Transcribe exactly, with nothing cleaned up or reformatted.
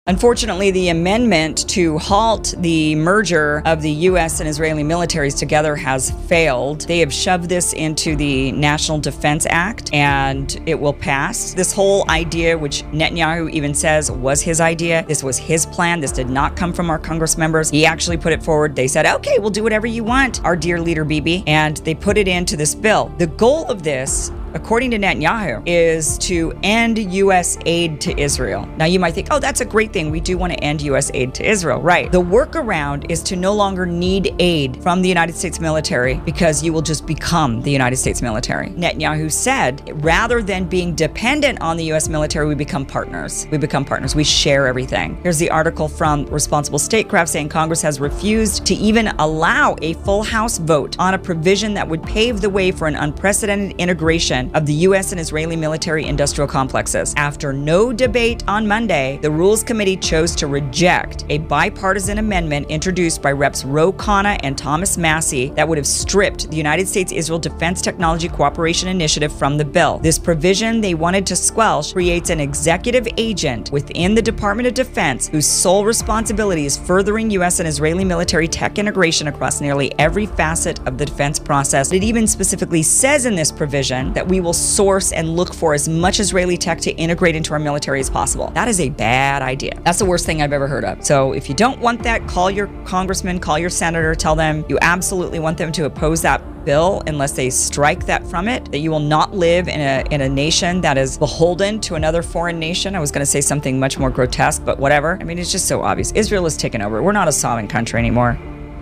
Unfortunately, the amendment to halt the merger of the U S and Israeli militaries together has failed. They have shoved this into the National Defense Act, and it will pass. This whole idea, which Netanyahu even says was his idea, this was his plan, this did not come from our Congress members. He actually put it forward. They said, okay, we'll do whatever you want, our dear leader Bibi, and they put it into this bill. The goal of this, according to Netanyahu, is to end U S aid to Israel. Now you might think, oh, that's a great thing. We do want to end U S aid to Israel. Right. The workaround is to no longer need aid from the United States military because you will just become the United States military. Netanyahu said, rather than being dependent on the U S military, we become partners. We become partners. We share everything. Here's the article from Responsible Statecraft saying Congress has refused to even allow a full House vote on a provision that would pave the way for an unprecedented integration of the U S and Israeli military industrial complexes. After no debate on Monday, the Rules Committee chose to reject a bipartisan amendment introduced by Reps Ro Khanna and Thomas Massie that would have stripped the United States-Israel Defense Technology Cooperation Initiative from the bill. This provision they wanted to squelch creates an executive agent within the Department of Defense whose sole responsibility is furthering U S and Israeli military tech integration across nearly every facet of the defense process. It even specifically says in this provision that we will source and look for as much Israeli tech to integrate into our military as possible. That is a bad idea. That's the worst thing I've ever heard of. So if you don't want that, call your congressman, call your senator, tell them you absolutely want them to oppose that bill unless they strike that from it, that you will not live in a in a nation that is beholden to another foreign nation. I was going to say something much more grotesque, but whatever. I mean, it's just so obvious. Israel is taken over. We're not a sovereign country anymore.